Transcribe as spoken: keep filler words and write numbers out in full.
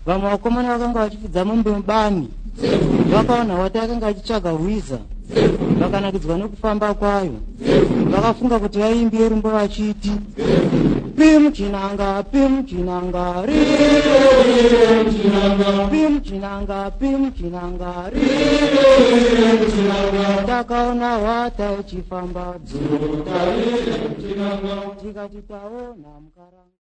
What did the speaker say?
vamwe vakomana vakanga vachifudza mombe mubani vakaona wati akanga achitsvaga hwiza vakanakidzwa nekufamba kwayo vakafunga kuti vaimbie rumbo vachiti pimchinanga pimchinanga pimchinanga pimchinanga takaona wata uchifamba dzota tikati taona mukara